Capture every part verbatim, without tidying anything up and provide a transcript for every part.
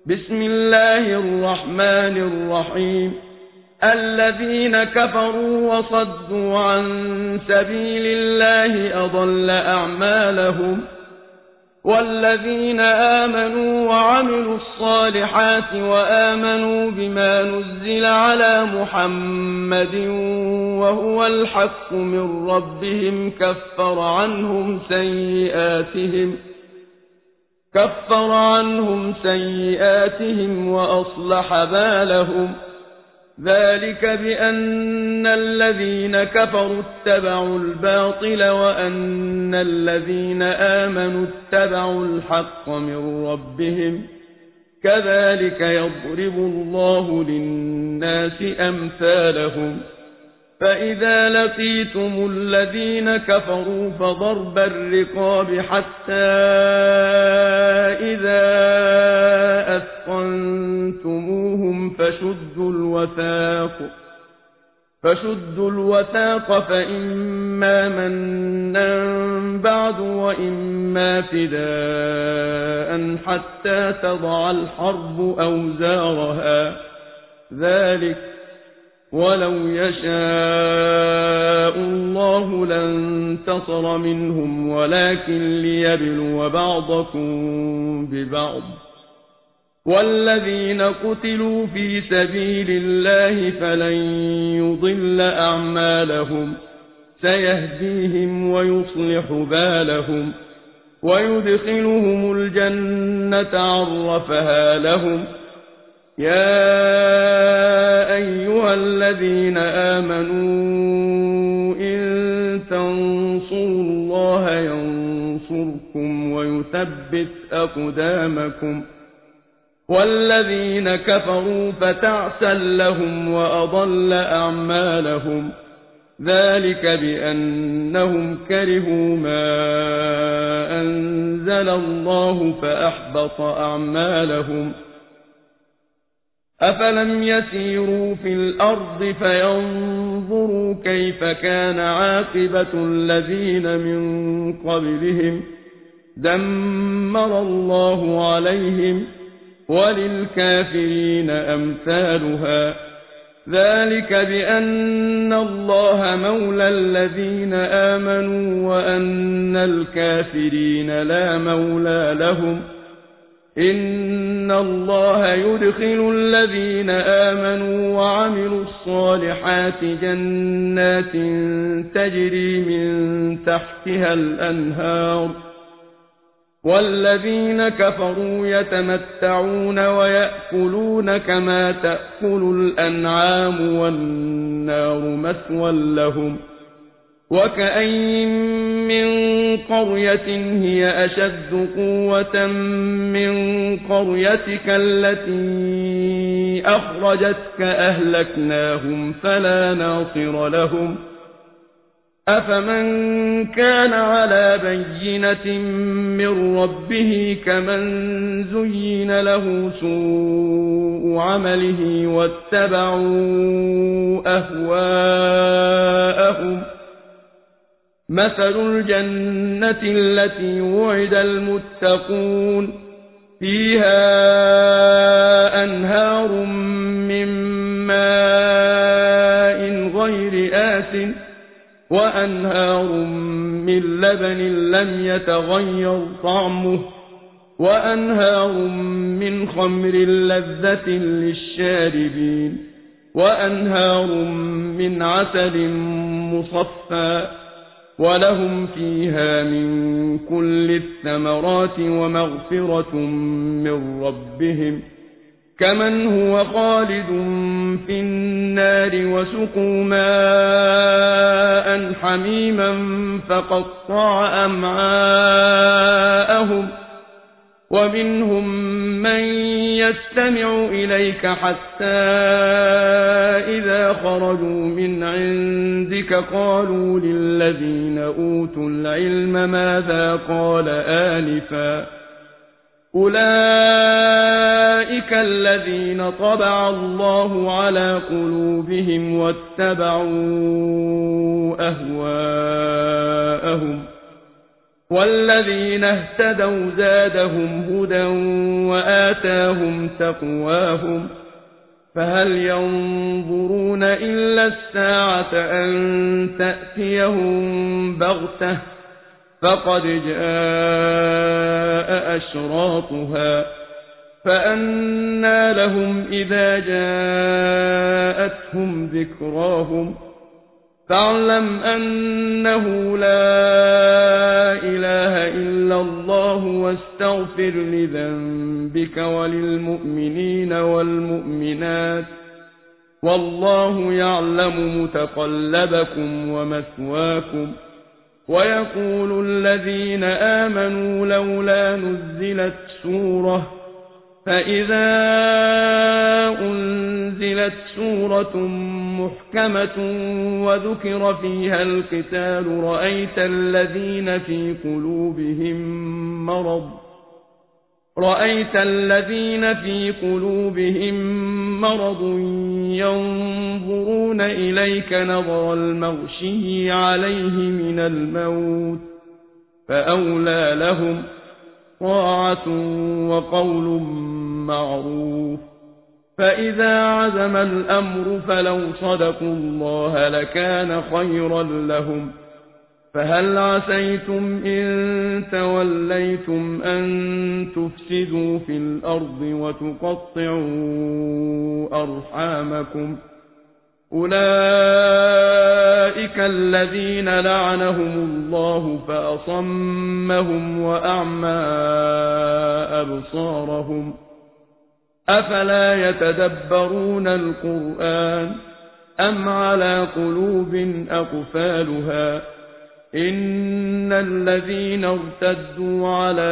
بسم الله الرحمن الرحيم الذين كفروا وصدوا عن سبيل الله أضل أعمالهم والذين آمنوا وعملوا الصالحات وآمنوا بما نزل على محمد وهو الحق من ربهم كفر عنهم سيئاتهم كفر عنهم سيئاتهم وأصلح بالهم ذلك بأن الذين كفروا اتبعوا الباطل وأن الذين آمنوا اتبعوا الحق من ربهم كذلك يضرب الله للناس أمثالهم فإذا لقيتم الذين كفروا فضرب الرقاب حتى إذا أثخنتموهم فشدوا الوثاق فشدوا الوثاق فإما منا بعد وإما فداء حتى تضع الحرب أوزارها ذلك ولو يشاء الله لانتصر منهم ولكن ليبلو بعضكم ببعض والذين قتلوا في سبيل الله فلن يضل أعمالهم سيهديهم ويصلح بالهم ويدخلهم الجنة عرفها لهم يا أيها الذين آمنوا إن تنصروا الله ينصركم ويثبت أقدامكم والذين كفروا فتعسا لهم وأضل أعمالهم ذلك بأنهم كرهوا ما أنزل الله فأحبط أعمالهم أفلم يسيروا في الأرض فينظروا كيف كان عاقبة الذين من قبلهم دمر الله عليهم وللكافرين أمثالها ذلك بأن الله مولى الذين آمنوا وأن الكافرين لا مولى لهم إن الله يدخل الذين آمنوا وعملوا الصالحات جنات تجري من تحتها الأنهار والذين كفروا يتمتعون ويأكلون كما تأكل الأنعام والنار مثوى لهم وكأين من قرية هي أشد قوة من قريتك التي أخرجتك أهلكناهم فلا ناصر لهم أفمن كان على بينة من ربه كمن زين له سوء عمله واتبعوا أهواءهم مثل الجنة التي وعد المتقون فيها أنهار من ماء غير آسٍ وأنهار من لبن لم يتغير طعمه وأنهار من خمر لذة للشاربين وأنهار من عسل مصفى ولهم فيها من كل الثمرات ومغفرة من ربهم كمن هو خالد في النار وسقوا ماء حميما فقطع أمعاءهم ومنهم من يستمع إليك حتى إذا خرجوا من عندك قالوا للذين أوتوا العلم ماذا قال آنفا أولئك الذين طبع الله على قلوبهم واتبعوا أهواءهم والذين اهتدوا زادهم هدى وآتاهم تقواهم فهل ينظرون إلا الساعة أن تأتيهم بغتة فقد جاء أشراطها فأنى لهم إذا جاءتهم ذكراهم فاعلم أنه لا إله إلا الله واستغفر لذنبك وللمؤمنين والمؤمنات والله يعلم متقلبكم ومثواكم ويقول الذين آمنوا لولا نزلت سورة فإذا أنزلت سورة محكمة وذكر فيها القتال رأيت الذين في قلوبهم مرض رأيت الذين في قلوبهم مرض ينظرون إليك نظر المغشي عليه من الموت فأولى لهم طاعة وقول معروف فإذا عزم الأمر فلو صدقوا الله لكان خيرا لهم فهل عسيتم إن توليتم أن تفسدوا في الأرض وتقطعوا أرحامكم أولئك الذين لعنهم الله فأصمهم وأعمى أبصارهم أفلا يتدبرون القرآن أم على قلوب أقفالها إن الذين ارتدوا على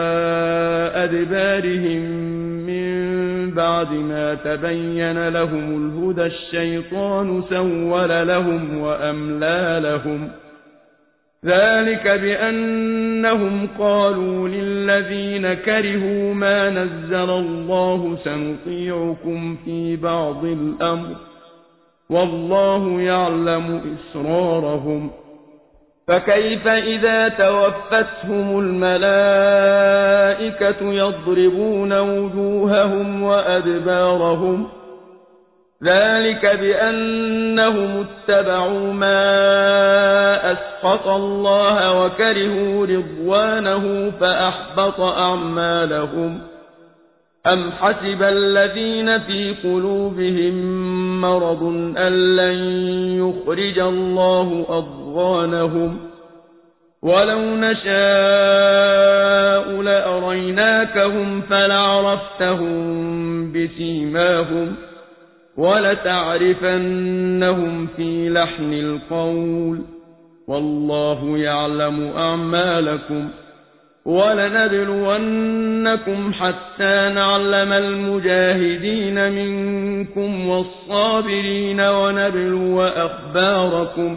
أدبارهم من بعد ما تبين لهم الهدى الشيطان سول لهم وأملى لهم ذلك بأنهم قالوا للذين كرهوا ما نزل الله سنطيعكم في بعض الأمر والله يعلم إسرارهم فكيف إذا توفتهم الملائكة يضربون وجوههم وأدبارهم ذلك بأنهم اتبعوا ما أسخط الله وكرهوا رضوانه فأحبط أعمالهم أم حسب الذين في قلوبهم مرض أن لن يخرج الله أضغانهم ولو نشاء لأريناكهم فلعرفتهم بسيماهم ولتعرفنهم في لحن القول والله يعلم أعمالكم ولنبلونكم حتى نعلم المجاهدين منكم والصابرين ونبلو أخباركم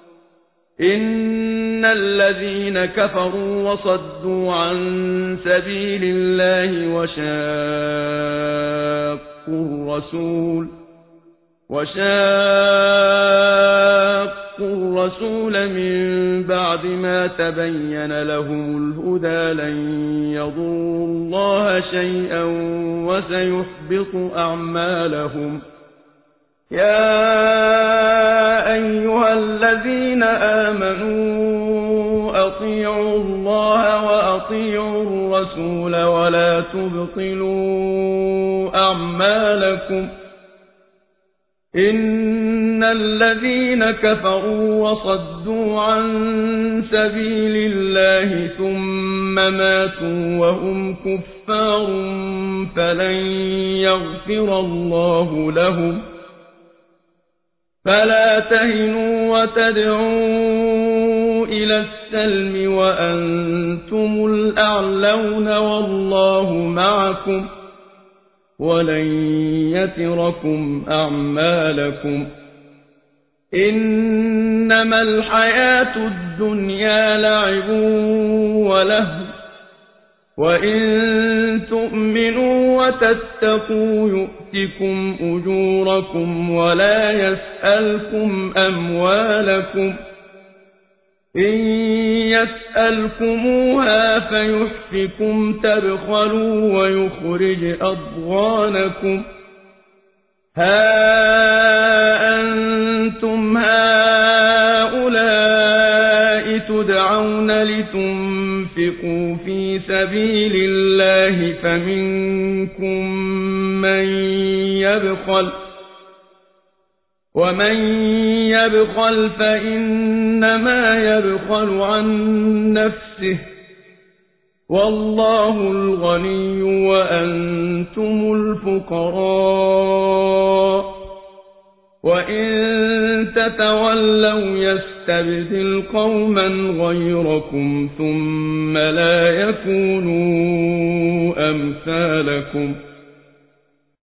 إن الذين كفروا وصدوا عن سبيل الله وشاقوا الرسول وشاقوا الرسول من بعد ما تبين لهم الهدى لن يضروا الله شيئا وسيحبط أعمالهم يا أيها الذين آمنوا أطيعوا الله وأطيعوا الرسول ولا تبطلوا أعمالكم إن الذين كفروا وصدوا عن سبيل الله ثم ماتوا وهم كفار فلن يغفر الله لهم فلا تهنوا وتدعوا إلى السلم وأنتم الأعلون والله معكم ولن يتركم أعمالكم إنما الحياة الدنيا لعب ولهو وإن تؤمنوا وتتقوا يؤتكم أجوركم ولا يسألكم أموالكم إن يسألكموها فيحفكم تبخلوا ويخرج أضغانكم ها أنتم هؤلاء تدعون لتنفقوا في سبيل الله فمنكم من يبخل ومن يبخل فإنما يبخل عن نفسه والله الغني وأنتم الفقراء وإن تتولوا يستبدل قوما غيركم ثم لا يكونوا أمثالكم